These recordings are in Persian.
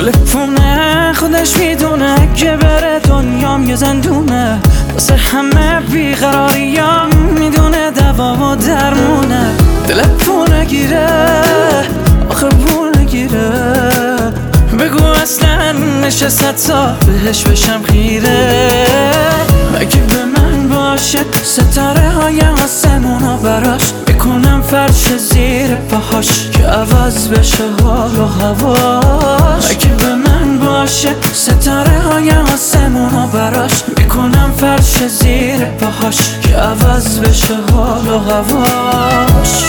تلفونه خودش میدونه که بره دنیام یه زندونه، واسه همه بیقراریام میدونه دوا و درمونه. تلفونه گیره آخه پول نگیره، بگو اصلا نشست تا بهش بشم خیره. اگه به من باشه ستاره های آسمونا براش میکنم فرش زیر پاهاش که عوض بشه حال و هواش. اگه به من باشه ستاره های آسمونا براش میکنم فرش زیر پاهاش که عوض بشه حال و هواش.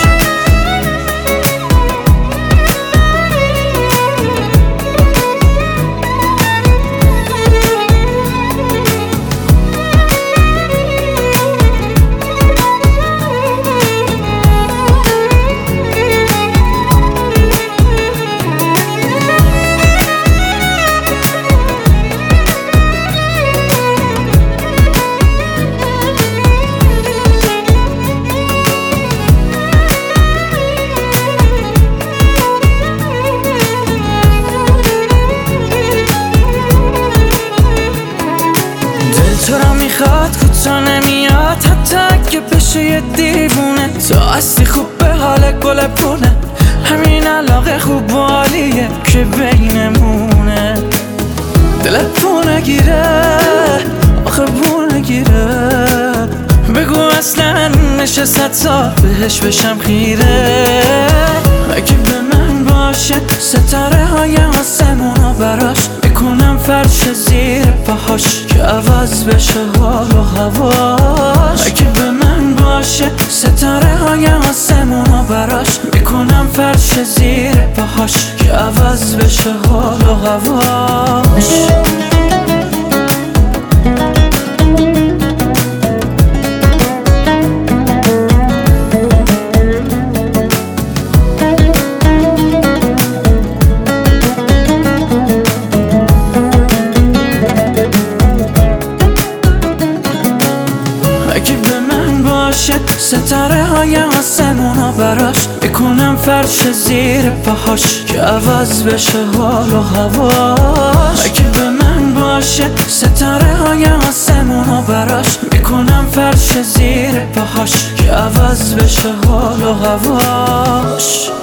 تو را میخواد کوتا نمیاد حتی اگه بشه یه دیوونه. تو هستی خوب به حال گل پونه، همین علاقه خوب و عالیه که بینمونه. دلت نگیره آخه پول نگیره، بگو اصلا نشست تا بهش بشم خیره. اگه به من باشه ستاره های آسمونا براش میکنم فرش زیر پاهاش که عوض بشه حال و هواش. اگه به من باشه ستاره های آسمونا براش میکنم فرش زیر پاهاش که عوض بشه حال و هواش. اگه به من باشه ستاره های آسمونا براش میکنم فرش زیر پاهاش که عوض بشه حال و هواش. اگه به من باشه ستاره های آسمونا براش میکنم فرش زیر پاهاش که عوض بشه حال و هواش.